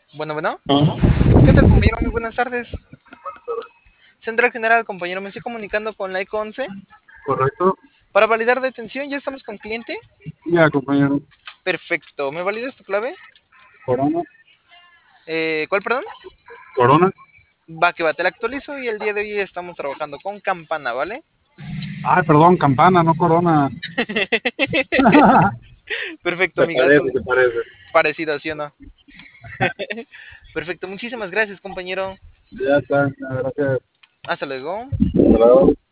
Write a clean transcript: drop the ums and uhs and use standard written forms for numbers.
Bueno, bueno. Ajá. ¿Qué tal, compañero? Muy buenas tardes. Central General, compañero. Me estoy comunicando con la ECO 11 Correcto. para validar detención. ¿Ya estamos con cliente? Ya, compañero. Perfecto. ¿Me validas tu clave? Corona. ¿Cuál, perdón? Corona. Va que va, te la actualizo y el día de hoy estamos trabajando con campana, ¿vale? Ay, perdón, campana, no corona. Perfecto, Se amigazo. parece, se parece. Parecido, ¿sí o no? Perfecto. Muchísimas gracias, compañero. Ya está, gracias. Hasta luego. Hasta luego.